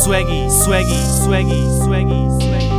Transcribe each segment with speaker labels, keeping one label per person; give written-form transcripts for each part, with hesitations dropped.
Speaker 1: swaggy, swaggy, swaggy, swaggy, swaggy।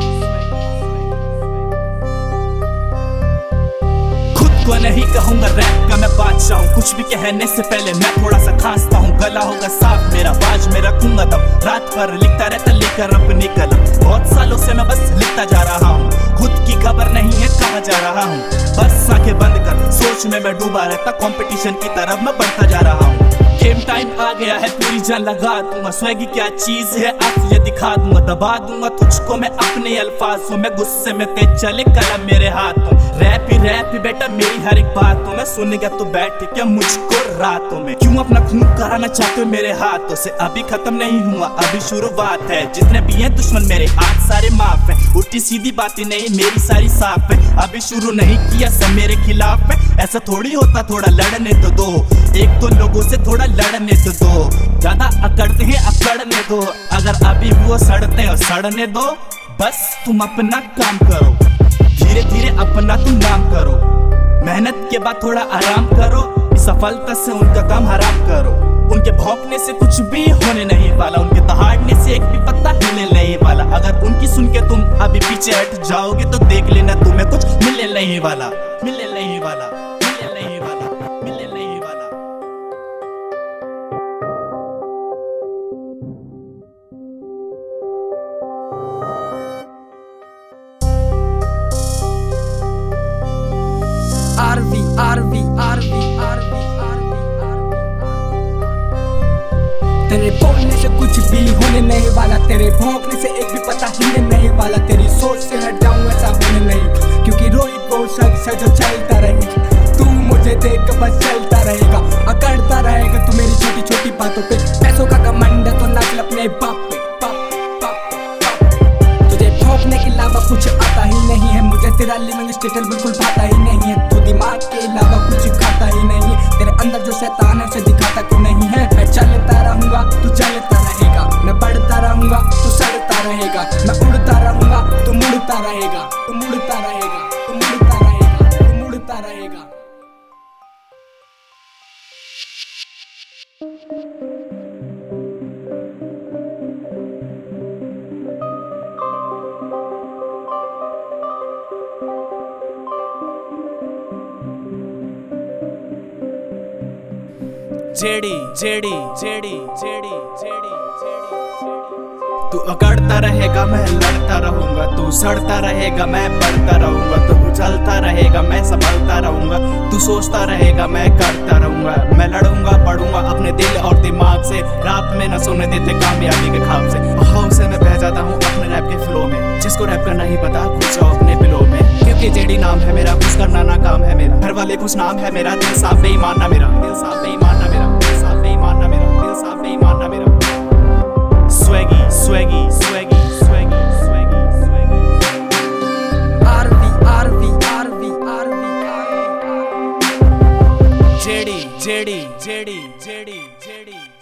Speaker 1: खुद को नहीं कहूंगा रैप का मैं बादशाह हूँ, कुछ भी कहने से पहले मैं थोड़ा सा खासता हूँ। गला होगा साफ मेरा, बाज में रखूंगा दम, रात भर लिखता रहता लेकर अपनी कलम। बहुत सालों से मैं बस लिखता जा रहा हूँ, खुद की खबर नहीं है कहाँ जा रहा हूँ। बस आंखें बंद कर सोच में मैं डूबा रहता, कंपटीशन की तरफ मैं बढ़ता जा रहा हूँ। गेम टाइम आ गया है, पूरी जान लगा दूंगा। स्वैगी क्या चीज है आज तुझे दिखा दूंगा, दबा दूंगा तुझको मैं अपने अल्फाजों में। गुस्से में तेज चले कलम मेरे हाथों, रैप ही बेटा मेरी हर एक बातों में। सुन गया तो बैठ क्या मुझको रातों में, क्यों अपना खून कराना चाहते हो मेरे हाथों से। अभी खत्म नहीं हुआ, अभी शुरुआत है। जितने भी हैं दुश्मन मेरे आज सारे माफ है, उल्टी सीधी बातें नहीं मेरी सारी साफ है। अभी शुरू नहीं किया सब मेरे खिलाफ है, ऐसा थोड़ी होता, थोड़ा लड़ने तो दो। एक तो लोगों से थोड़ा लड़ने तो दो, ज्यादा अकड़ते हैं अकड़ने दो। अगर अभी वो सड़ते हैं सड़ने दो, बस तुम अपना काम करो। धीरे धीरे अपना तुम नाम करो, मेहनत के बाद थोड़ा आराम करो। सफलता से उनका काम हराम करो, उनके भौंकने से कुछ भी होने नहीं वाला, उनके दहाड़ने से एक भी पत्ता हिले नहीं वाला। अगर उनकी सुन के तुम अभी पीछे हट जाओगे तो देख लेना तुम्हें कुछ मिलने नहीं वाला, मिलने नहीं वाला, मिलने नहीं वाला, मिलने नहीं वाला।
Speaker 2: RV RV RV RV RV तेरे बोलने से कुछ भी होने नहीं वाला, तेरे भौंकने से एक भी पता हिलने नहीं वाला। तेरी सोच से हट जाऊं ऐसा होने नहीं, क्योंकि रोहित वो शख्स है जो चलता रहेगा। तू मुझे देख बस चलता रहेगा, अकड़ता रहेगा तू मेरी छोटी छोटी बातों पे। पैसों का घमंड है तो नाच अपने बाप पे, तुझे भौंकने के अलावा कुछ आता ही नहीं है। मुझे तेरा लिविंग स्टेटस बिल्कुल भाता ही नहीं है। तू दिमाग के अलावा कुछ खाता ही नहीं है, तेरे अंदर जो शैतान है उसे दिखाता क्यों नहीं है। मैं चलता रहूंगा तू चलता रहेगा, मैं बढ़ता रहूंगा तू सड़ता रहेगा। मैं उड़ता रहूंगा तू मुड़ता रहेगा, तू मुड़ता रहेगा, तू मुड़ता रहेगा, तू मुड़ता रहेगा।
Speaker 1: JD JD JD JD JD तू अकड़ता रहेगा मैं लड़ता रहूंगा, तू सड़ता रहेगा मैं बढ़ता रहूंगा। तू उछलता रहेगा मैं संभलता रहूंगा, तू सोचता रहेगा मैं करता रहूंगा। मैं लड़ूंगा बढ़ूंगा अपने दिल और दिमाग से, रात में न सोने देते कामयाबी के ख्वाब से। बहाव से मैं बह जाता हूँ अपने रैप के फ्लो में, जिसको रैप करना ही पता घुस जाओ अपने पिलो में। क्योंकि जेडी नाम है मेरा, कुछ करना ना काम है मेरा। घर वाले कुछ नाम है मेरा, दिल साफ बेईमान ना मेरा, दिल साफ बेईमान ना मेरा, दिल साफ बेईमान ना मेरा, दिल साफ बेईमान ना मेरा। Swaggy, swaggy, swaggy, swaggy, swaggy, swaggy।
Speaker 2: RV RV RV RV RV
Speaker 1: JD JD JD JD JD.